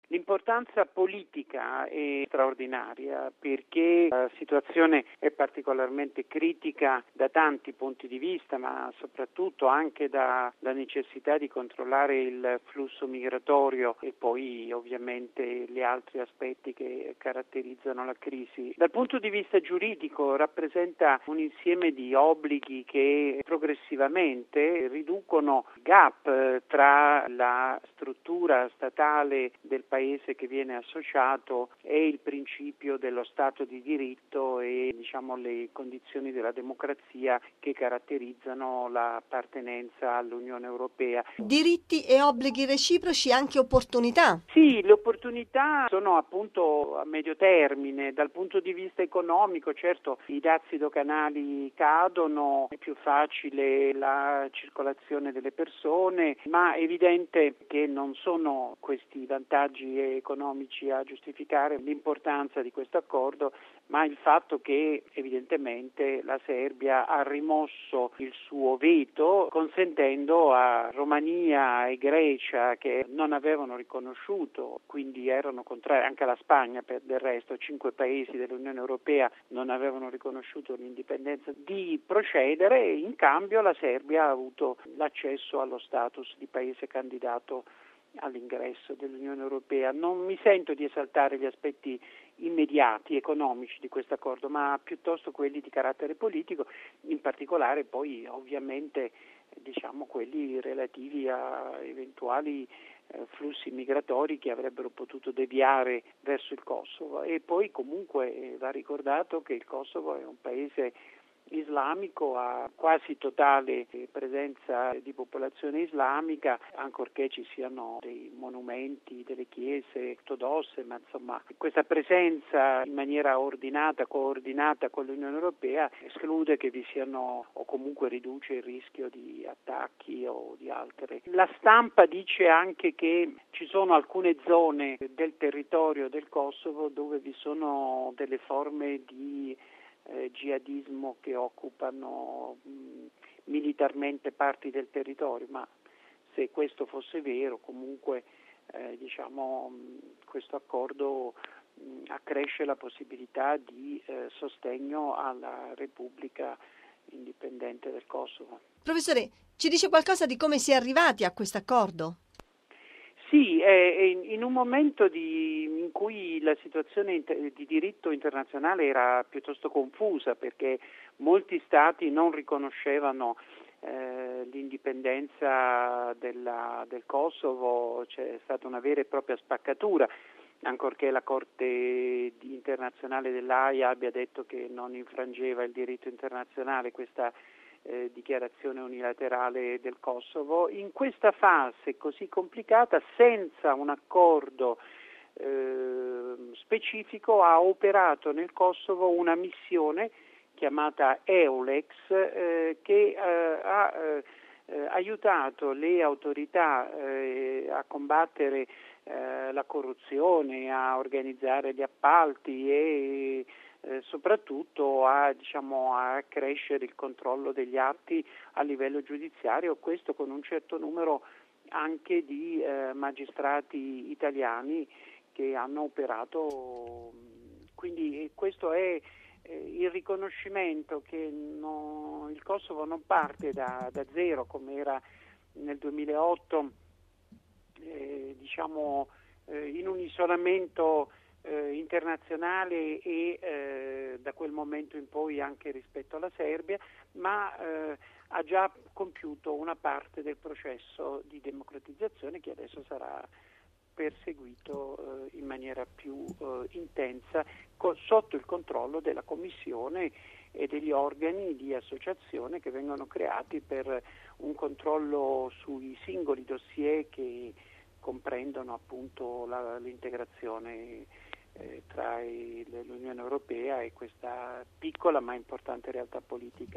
L'importanza politica è straordinaria perché la situazione è particolarmente critica da tanti punti di vista, ma soprattutto anche dalla necessità di controllare il flusso migratorio e poi ovviamente gli altri aspetti che caratterizzano la crisi. Dal punto di vista giuridico rappresenta un insieme di obblighi che progressivamente riducono il gap tra la struttura statale del paese che viene associato e il principio dello Stato di diritto e le condizioni della democrazia che caratterizzano l'appartenenza all'Unione Europea. Diritti e obblighi reciproci, anche opportunità. Sì, le opportunità sono appunto a medio termine. Dal punto di vista economico, certo, i dazi doganali cadono, è più facile la circolazione delle persone, ma è evidente che non sono questi vantaggi economici a giustificare l'importanza di questo accordo, ma il fatto che evidentemente la Serbia ha rimosso il suo veto, consentendo a Romania e Grecia, che non avevano riconosciuto, quindi erano contrari, anche alla Spagna del resto, 5 paesi dell'Unione Europea non avevano riconosciuto l'indipendenza, di procedere, e in cambio la Serbia ha avuto l'accesso allo status di paese candidato all'ingresso dell'Unione Europea. Non mi sento di esaltare gli aspetti immediati economici di questo accordo, ma piuttosto quelli di carattere politico, in particolare poi ovviamente quelli relativi a eventuali flussi migratori che avrebbero potuto deviare verso il Kosovo. E poi comunque va ricordato che il Kosovo è un paese islamico, a quasi totale presenza di popolazione islamica, ancorché ci siano dei monumenti, delle chiese ortodosse, ma insomma questa presenza in maniera ordinata, coordinata con l'Unione Europea esclude che vi siano, o comunque riduce il rischio di attacchi o di altre. La stampa dice anche che ci sono alcune zone del territorio del Kosovo dove vi sono delle forme di jihadismo che occupano militarmente parti del territorio, ma se questo fosse vero comunque questo accordo accresce la possibilità di sostegno alla Repubblica indipendente del Kosovo. Professore, ci dice qualcosa di come si è arrivati a questo accordo? Sì, in un momento in cui la situazione di diritto internazionale era piuttosto confusa, perché molti stati non riconoscevano l'indipendenza del Kosovo, c'è stata una vera e propria spaccatura, ancorché la Corte internazionale dell'Aia abbia detto che non infrangeva il diritto internazionale questa dichiarazione unilaterale del Kosovo. In questa fase così complicata, senza un accordo specifico, ha operato nel Kosovo una missione chiamata EULEX che ha aiutato le autorità a combattere la corruzione, a organizzare gli appalti e soprattutto a crescere il controllo degli atti a livello giudiziario, questo con un certo numero anche di magistrati italiani che hanno operato. Quindi questo è il riconoscimento che il Kosovo non parte da zero come era nel 2008, in un isolamento internazionale e da quel momento in poi anche rispetto alla Serbia, ma ha già compiuto una parte del processo di democratizzazione che adesso sarà perseguito in maniera più intensa sotto il controllo della Commissione e degli organi di associazione che vengono creati per un controllo sui singoli dossier che comprendono appunto l'integrazione tra l'Unione Europea e questa piccola ma importante realtà politica.